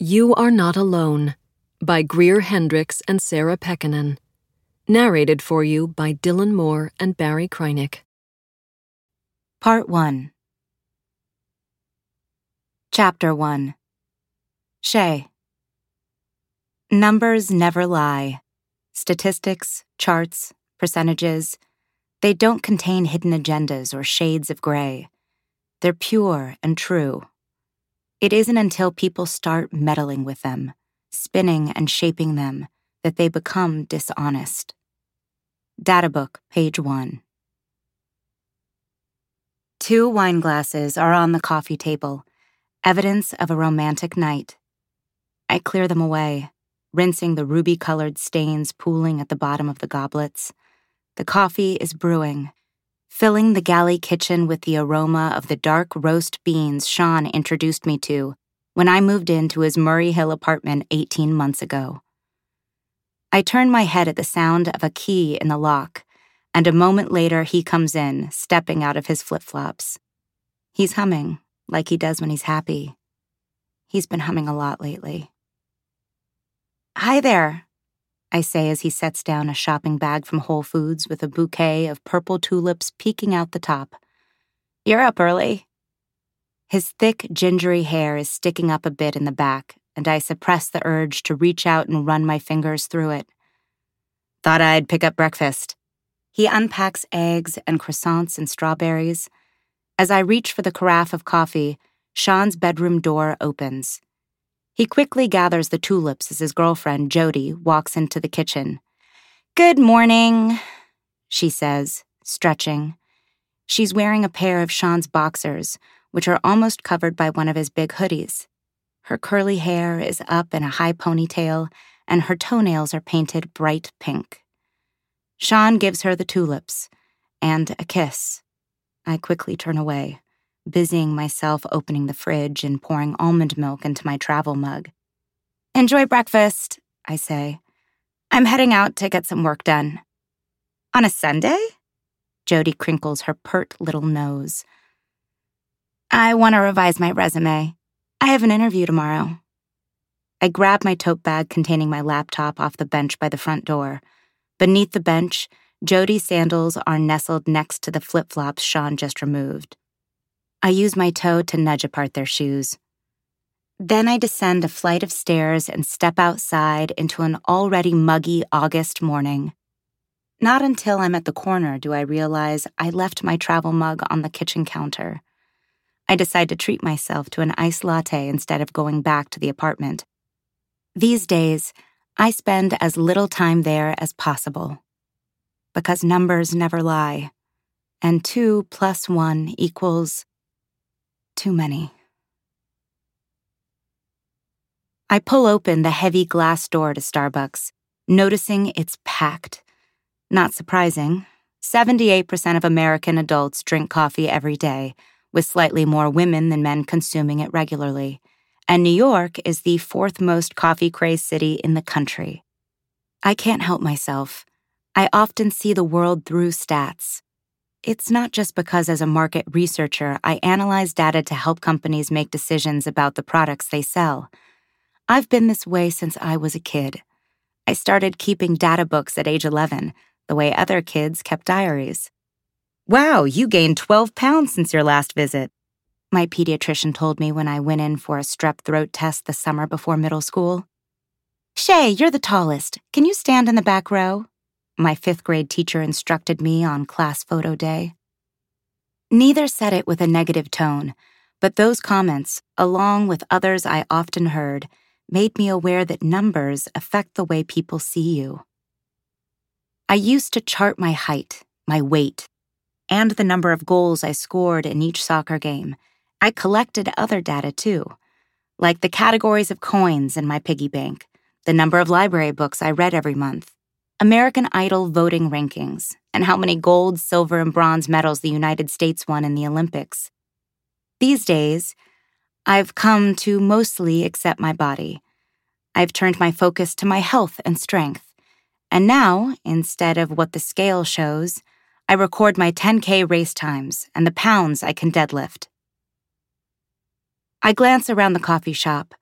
You Are Not Alone by Greer Hendricks and Sarah Pekkanen. Narrated for you by Dylan Moore and Barry Kreinick. Part 1. Chapter 1. Shay. Numbers never lie. Statistics, charts, percentages, they don't contain hidden agendas or shades of gray. They're pure and true. It isn't until people start meddling with them, spinning and shaping them, that they become dishonest. Databook, page 1. 2 wine glasses are on the coffee table, evidence of a romantic night. I clear them away, rinsing the ruby-colored stains pooling at the bottom of the goblets. The coffee is brewing, filling the galley kitchen with the aroma of the dark roast beans Sean introduced me to when I moved into his Murray Hill apartment 18 months ago. I turn my head at the sound of a key in the lock, and a moment later he comes in, stepping out of his flip-flops. He's humming, like he does when he's happy. He's been humming a lot lately. "Hi there," I say as he sets down a shopping bag from Whole Foods with a bouquet of purple tulips peeking out the top. "You're up early." His thick, gingery hair is sticking up a bit in the back, and I suppress the urge to reach out and run my fingers through it. "Thought I'd pick up breakfast." He unpacks eggs and croissants and strawberries. As I reach for the carafe of coffee, Sean's bedroom door opens. He quickly gathers the tulips as his girlfriend, Jody, walks into the kitchen. "Good morning," she says, stretching. She's wearing a pair of Sean's boxers, which are almost covered by one of his big hoodies. Her curly hair is up in a high ponytail, and her toenails are painted bright pink. Sean gives her the tulips and a kiss. I quickly turn away, busying myself opening the fridge and pouring almond milk into my travel mug. "Enjoy breakfast," I say. "I'm heading out to get some work done." "On a Sunday?" Jody crinkles her pert little nose. "I want to revise my resume. I have an interview tomorrow." I grab my tote bag containing my laptop off the bench by the front door. Beneath the bench, Jody's sandals are nestled next to the flip-flops Sean just removed. I use my toe to nudge apart their shoes. Then I descend a flight of stairs and step outside into an already muggy August morning. Not until I'm at the corner do I realize I left my travel mug on the kitchen counter. I decide to treat myself to an iced latte instead of going back to the apartment. These days, I spend as little time there as possible. Because numbers never lie, and 2 + 1 = too many. I pull open the heavy glass door to Starbucks, noticing it's packed. Not surprising. 78% of American adults drink coffee every day, with slightly more women than men consuming it regularly. And New York is the 4th most coffee-crazed city in the country. I can't help myself. I often see the world through stats. It's not just because as a market researcher, I analyze data to help companies make decisions about the products they sell. I've been this way since I was a kid. I started keeping data books at age 11, the way other kids kept diaries. "Wow, you gained 12 pounds since your last visit," my pediatrician told me when I went in for a strep throat test the summer before middle school. "Shay, you're the tallest. Can you stand in the back row?" my 5th grade teacher instructed me on class photo day. Neither said it with a negative tone, but those comments, along with others I often heard, made me aware that numbers affect the way people see you. I used to chart my height, my weight, and the number of goals I scored in each soccer game. I collected other data too, like the categories of coins in my piggy bank, the number of library books I read every month, American Idol voting rankings, and how many gold, silver, and bronze medals the United States won in the Olympics. These days, I've come to mostly accept my body. I've turned my focus to my health and strength. And now, instead of what the scale shows, I record my 10K race times and the pounds I can deadlift. I glance around the coffee shop.